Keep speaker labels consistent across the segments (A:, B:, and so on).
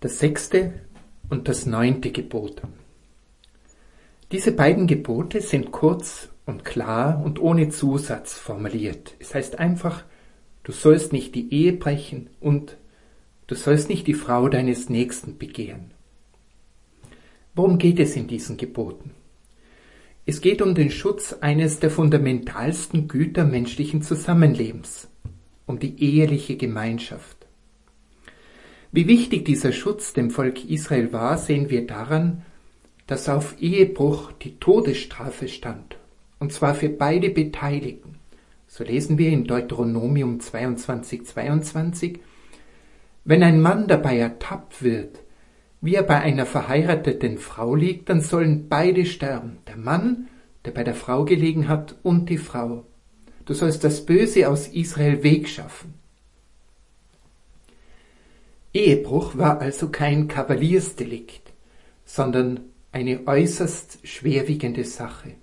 A: Das 6. und das 9. Gebot. Diese beiden Gebote sind kurz und klar und ohne Zusatz formuliert. Es heißt einfach, du sollst nicht die Ehe brechen und du sollst nicht die Frau deines Nächsten begehren. Worum geht es in diesen Geboten? Es geht um den Schutz eines der fundamentalsten Güter menschlichen Zusammenlebens, um die eheliche Gemeinschaft. Wie wichtig dieser Schutz dem Volk Israel war, sehen wir daran, dass auf Ehebruch die Todesstrafe stand, und zwar für beide Beteiligten. So lesen wir in Deuteronomium 22:22, wenn ein Mann dabei ertappt wird, wie er bei einer verheirateten Frau liegt, dann sollen beide sterben, der Mann, der bei der Frau gelegen hat, und die Frau. Du sollst das Böse aus Israel wegschaffen. Ehebruch war also kein Kavaliersdelikt, sondern eine äußerst schwerwiegende Sache.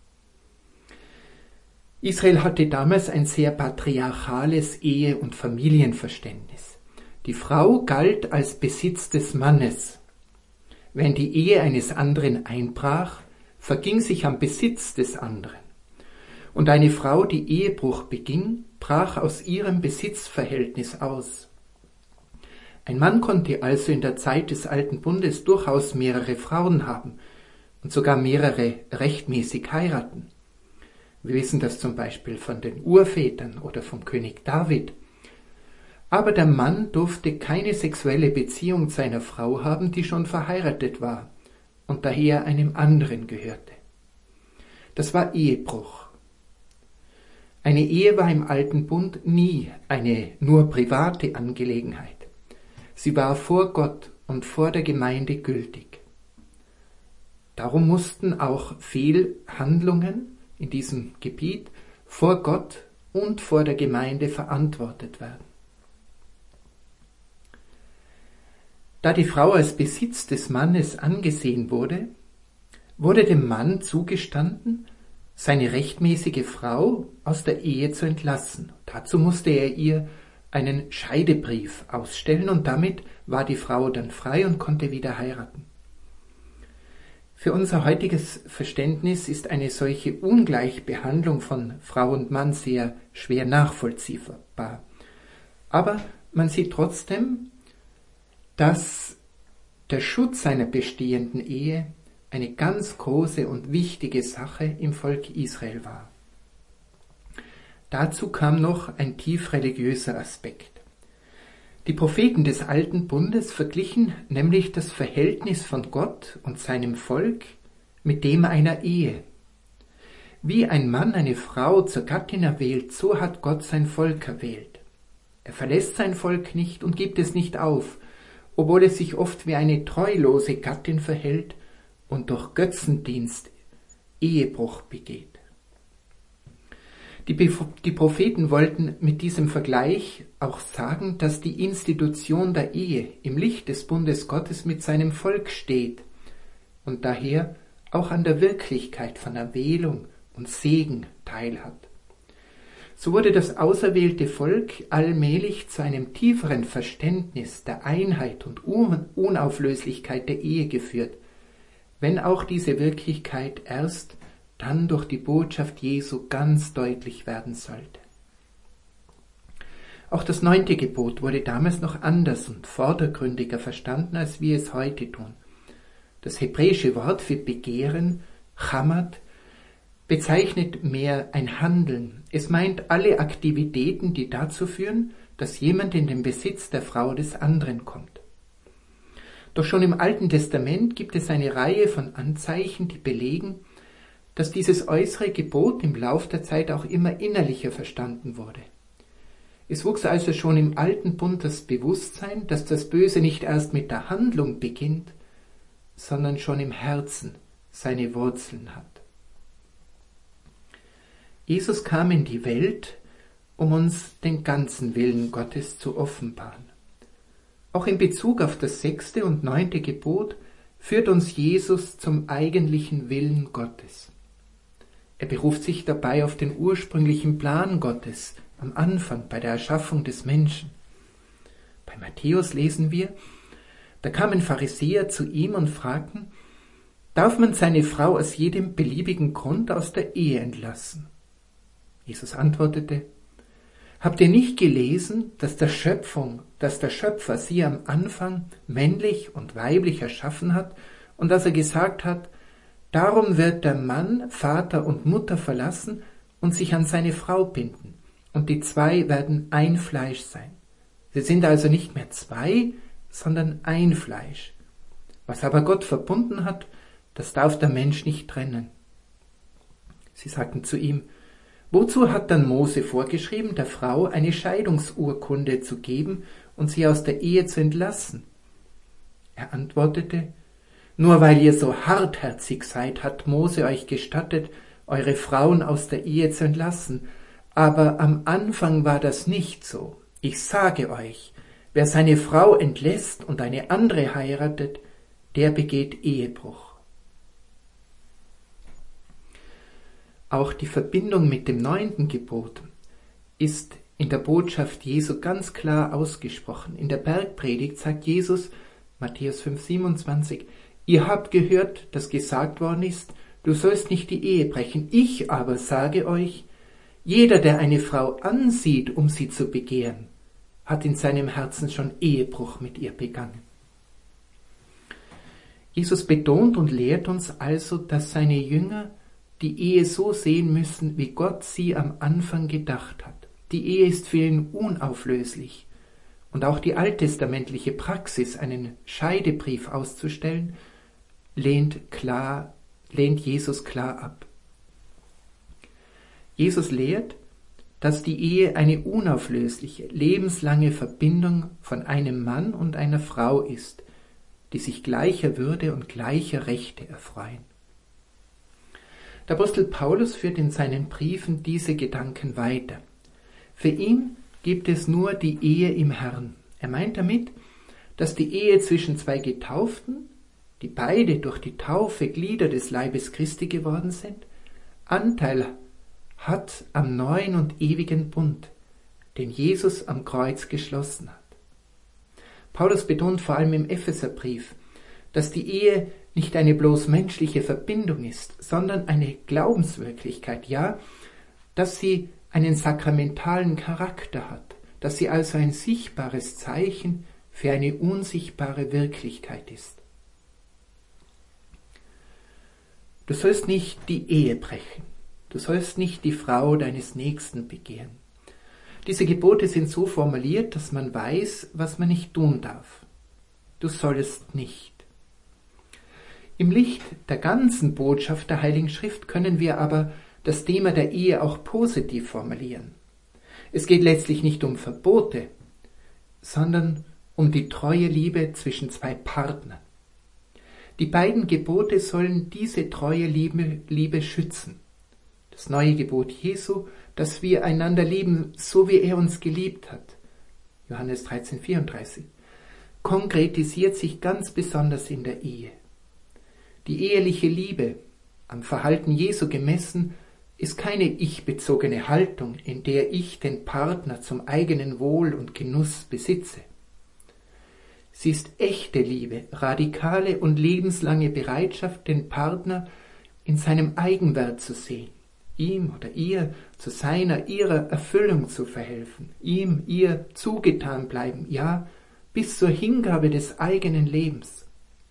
A: Israel hatte damals ein sehr patriarchales Ehe- und Familienverständnis. Die Frau galt als Besitz des Mannes. Wenn die Ehe eines anderen einbrach, verging sich am Besitz des anderen. Und eine Frau, die Ehebruch beging, brach aus ihrem Besitzverhältnis aus. Ein Mann konnte also in der Zeit des Alten Bundes durchaus mehrere Frauen haben und sogar mehrere rechtmäßig heiraten. Wir wissen das zum Beispiel von den Urvätern oder vom König David. Aber der Mann durfte keine sexuelle Beziehung zu einer Frau haben, die schon verheiratet war und daher einem anderen gehörte. Das war Ehebruch. Eine Ehe war im Alten Bund nie eine nur private Angelegenheit. Sie war vor Gott und vor der Gemeinde gültig. Darum mussten auch Fehlhandlungen in diesem Gebiet vor Gott und vor der Gemeinde verantwortet werden. Da die Frau als Besitz des Mannes angesehen wurde, wurde dem Mann zugestanden, seine rechtmäßige Frau aus der Ehe zu entlassen. Dazu musste er ihr einen Scheidebrief ausstellen und damit war die Frau dann frei und konnte wieder heiraten. Für unser heutiges Verständnis ist eine solche Ungleichbehandlung von Frau und Mann sehr schwer nachvollziehbar. Aber man sieht trotzdem, dass der Schutz einer bestehenden Ehe eine ganz große und wichtige Sache im Volk Israel war. Dazu kam noch ein tief religiöser Aspekt. Die Propheten des Alten Bundes verglichen nämlich das Verhältnis von Gott und seinem Volk mit dem einer Ehe. Wie ein Mann eine Frau zur Gattin erwählt, so hat Gott sein Volk erwählt. Er verlässt sein Volk nicht und gibt es nicht auf, obwohl es sich oft wie eine treulose Gattin verhält und durch Götzendienst Ehebruch begeht. Die Propheten wollten mit diesem Vergleich auch sagen, dass die Institution der Ehe im Licht des Bundes Gottes mit seinem Volk steht und daher auch an der Wirklichkeit von Erwählung und Segen teilhat. So wurde das auserwählte Volk allmählich zu einem tieferen Verständnis der Einheit und Unauflöslichkeit der Ehe geführt, wenn auch diese Wirklichkeit erst dann durch die Botschaft Jesu ganz deutlich werden sollte. Auch das 9. Gebot wurde damals noch anders und vordergründiger verstanden, als wir es heute tun. Das hebräische Wort für Begehren, Chamat, bezeichnet mehr ein Handeln. Es meint alle Aktivitäten, die dazu führen, dass jemand in den Besitz der Frau des anderen kommt. Doch schon im Alten Testament gibt es eine Reihe von Anzeichen, die belegen, dass dieses äußere Gebot im Lauf der Zeit auch immer innerlicher verstanden wurde. Es wuchs also schon im Alten Bund das Bewusstsein, dass das Böse nicht erst mit der Handlung beginnt, sondern schon im Herzen seine Wurzeln hat. Jesus kam in die Welt, um uns den ganzen Willen Gottes zu offenbaren. Auch in Bezug auf das 6. und 9. Gebot führt uns Jesus zum eigentlichen Willen Gottes. Er beruft sich dabei auf den ursprünglichen Plan Gottes am Anfang bei der Erschaffung des Menschen. Bei Matthäus lesen wir: Da kamen Pharisäer zu ihm und fragten, darf man seine Frau aus jedem beliebigen Grund aus der Ehe entlassen? Jesus antwortete, habt ihr nicht gelesen, dass der Schöpfer sie am Anfang männlich und weiblich erschaffen hat und dass er gesagt hat, darum wird der Mann Vater und Mutter verlassen und sich an seine Frau binden, und die zwei werden ein Fleisch sein. Sie sind also nicht mehr zwei, sondern ein Fleisch. Was aber Gott verbunden hat, das darf der Mensch nicht trennen. Sie sagten zu ihm, wozu hat dann Mose vorgeschrieben, der Frau eine Scheidungsurkunde zu geben und sie aus der Ehe zu entlassen? Er antwortete, nur weil ihr so hartherzig seid, hat Mose euch gestattet, eure Frauen aus der Ehe zu entlassen. Aber am Anfang war das nicht so. Ich sage euch, wer seine Frau entlässt und eine andere heiratet, der begeht Ehebruch. Auch die Verbindung mit dem 9. Gebot ist in der Botschaft Jesu ganz klar ausgesprochen. In der Bergpredigt sagt Jesus, Matthäus 5,27, ihr habt gehört, dass gesagt worden ist, du sollst nicht die Ehe brechen. Ich aber sage euch, jeder, der eine Frau ansieht, um sie zu begehren, hat in seinem Herzen schon Ehebruch mit ihr begangen. Jesus betont und lehrt uns also, dass seine Jünger die Ehe so sehen müssen, wie Gott sie am Anfang gedacht hat. Die Ehe ist für ihn unauflöslich. Und auch die alttestamentliche Praxis, einen Scheidebrief auszustellen, lehnt Jesus klar ab. Jesus lehrt, dass die Ehe eine unauflösliche, lebenslange Verbindung von einem Mann und einer Frau ist, die sich gleicher Würde und gleicher Rechte erfreuen. Der Apostel Paulus führt in seinen Briefen diese Gedanken weiter. Für ihn gibt es nur die Ehe im Herrn. Er meint damit, dass die Ehe zwischen zwei Getauften, die beide durch die Taufe Glieder des Leibes Christi geworden sind, Anteil hat am neuen und ewigen Bund, den Jesus am Kreuz geschlossen hat. Paulus betont vor allem im Epheserbrief, dass die Ehe nicht eine bloß menschliche Verbindung ist, sondern eine Glaubenswirklichkeit, ja, dass sie einen sakramentalen Charakter hat, dass sie also ein sichtbares Zeichen für eine unsichtbare Wirklichkeit ist. Du sollst nicht die Ehe brechen, du sollst nicht die Frau deines Nächsten begehren. Diese Gebote sind so formuliert, dass man weiß, was man nicht tun darf. Du sollst nicht. Im Licht der ganzen Botschaft der Heiligen Schrift können wir aber das Thema der Ehe auch positiv formulieren. Es geht letztlich nicht um Verbote, sondern um die treue Liebe zwischen zwei Partnern. Die beiden Gebote sollen diese treue Liebe schützen. Das neue Gebot Jesu, dass wir einander lieben, so wie er uns geliebt hat, Johannes 13,34, konkretisiert sich ganz besonders in der Ehe. Die eheliche Liebe, am Verhalten Jesu gemessen, ist keine ich-bezogene Haltung, in der ich den Partner zum eigenen Wohl und Genuss besitze. Sie ist echte Liebe, radikale und lebenslange Bereitschaft, den Partner in seinem Eigenwert zu sehen, ihm oder ihr zu ihrer Erfüllung zu verhelfen, ihm, ihr zugetan bleiben, ja, bis zur Hingabe des eigenen Lebens.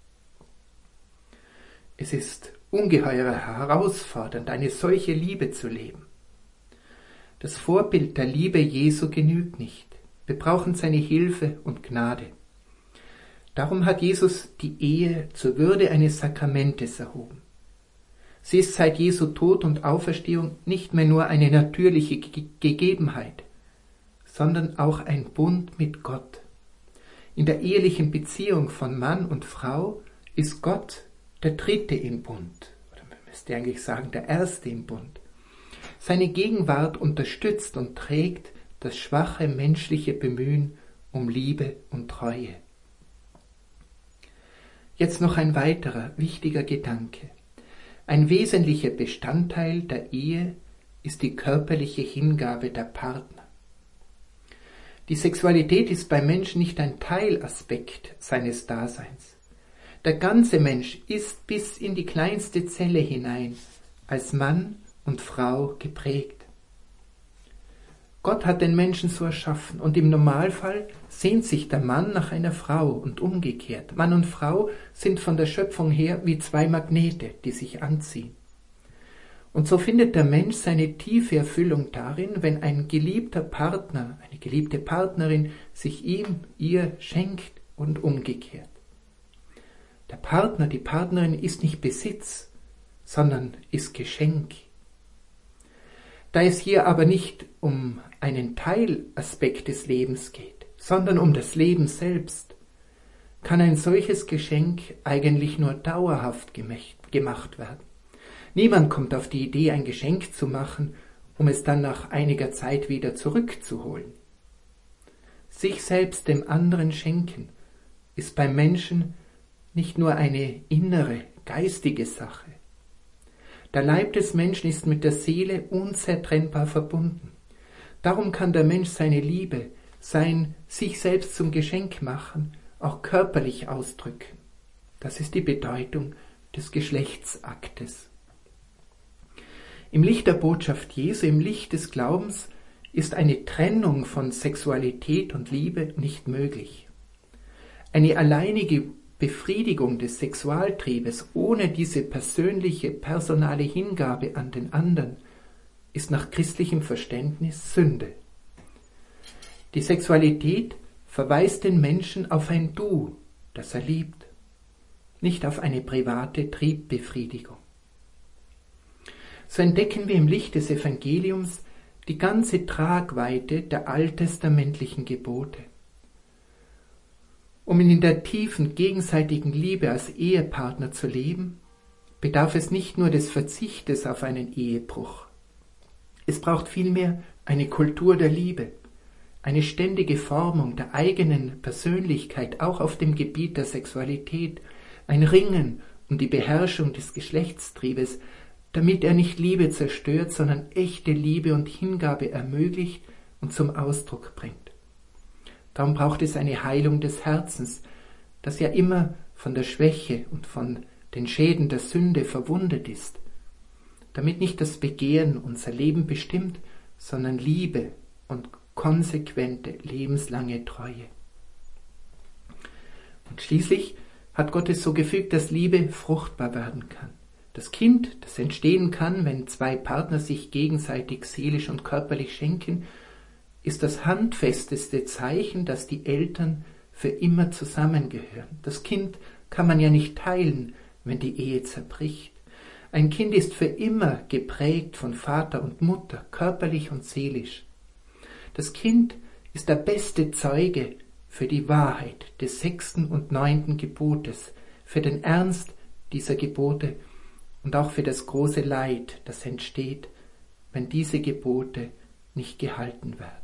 A: Es ist ungeheuer herausfordernd, eine solche Liebe zu leben. Das Vorbild der Liebe Jesu genügt nicht. Wir brauchen seine Hilfe und Gnade. Darum hat Jesus die Ehe zur Würde eines Sakramentes erhoben. Sie ist seit Jesu Tod und Auferstehung nicht mehr nur eine natürliche Gegebenheit, sondern auch ein Bund mit Gott. In der ehelichen Beziehung von Mann und Frau ist Gott der Dritte im Bund, oder man müsste eigentlich sagen, der Erste im Bund. Seine Gegenwart unterstützt und trägt das schwache menschliche Bemühen um Liebe und Treue. Jetzt noch ein weiterer wichtiger Gedanke. Ein wesentlicher Bestandteil der Ehe ist die körperliche Hingabe der Partner. Die Sexualität ist beim Menschen nicht ein Teilaspekt seines Daseins. Der ganze Mensch ist bis in die kleinste Zelle hinein als Mann und Frau geprägt. Gott hat den Menschen so erschaffen und im Normalfall sehnt sich der Mann nach einer Frau und umgekehrt. Mann und Frau sind von der Schöpfung her wie zwei Magnete, die sich anziehen. Und so findet der Mensch seine tiefe Erfüllung darin, wenn ein geliebter Partner, eine geliebte Partnerin sich ihm, ihr schenkt und umgekehrt. Der Partner, die Partnerin ist nicht Besitz, sondern ist Geschenk. Da es hier aber nicht um einen Teilaspekt des Lebens geht, sondern um das Leben selbst, kann ein solches Geschenk eigentlich nur dauerhaft gemacht werden. Niemand kommt auf die Idee, ein Geschenk zu machen, um es dann nach einiger Zeit wieder zurückzuholen. Sich selbst dem anderen schenken ist beim Menschen nicht nur eine innere, geistige Sache. Der Leib des Menschen ist mit der Seele unzertrennbar verbunden. Darum kann der Mensch seine Liebe, sein sich selbst zum Geschenk machen, auch körperlich ausdrücken. Das ist die Bedeutung des Geschlechtsaktes. Im Licht der Botschaft Jesu, im Licht des Glaubens, ist eine Trennung von Sexualität und Liebe nicht möglich. Eine alleinige Befriedigung des Sexualtriebes ohne diese persönliche, personale Hingabe an den anderen ist nach christlichem Verständnis Sünde. Die Sexualität verweist den Menschen auf ein Du, das er liebt, nicht auf eine private Triebbefriedigung. So entdecken wir im Licht des Evangeliums die ganze Tragweite der alttestamentlichen Gebote. Um in der tiefen gegenseitigen Liebe als Ehepartner zu leben, bedarf es nicht nur des Verzichtes auf einen Ehebruch. Es braucht vielmehr eine Kultur der Liebe, eine ständige Formung der eigenen Persönlichkeit, auch auf dem Gebiet der Sexualität, ein Ringen um die Beherrschung des Geschlechtstriebes, damit er nicht Liebe zerstört, sondern echte Liebe und Hingabe ermöglicht und zum Ausdruck bringt. Darum braucht es eine Heilung des Herzens, das ja immer von der Schwäche und von den Schäden der Sünde verwundet ist, damit nicht das Begehren unser Leben bestimmt, sondern Liebe und konsequente, lebenslange Treue. Und schließlich hat Gott es so gefügt, dass Liebe fruchtbar werden kann. Das Kind, das entstehen kann, wenn zwei Partner sich gegenseitig seelisch und körperlich schenken, ist das handfesteste Zeichen, dass die Eltern für immer zusammengehören. Das Kind kann man ja nicht teilen, wenn die Ehe zerbricht. Ein Kind ist für immer geprägt von Vater und Mutter, körperlich und seelisch. Das Kind ist der beste Zeuge für die Wahrheit des 6. und 9. Gebotes, für den Ernst dieser Gebote und auch für das große Leid, das entsteht, wenn diese Gebote nicht gehalten werden.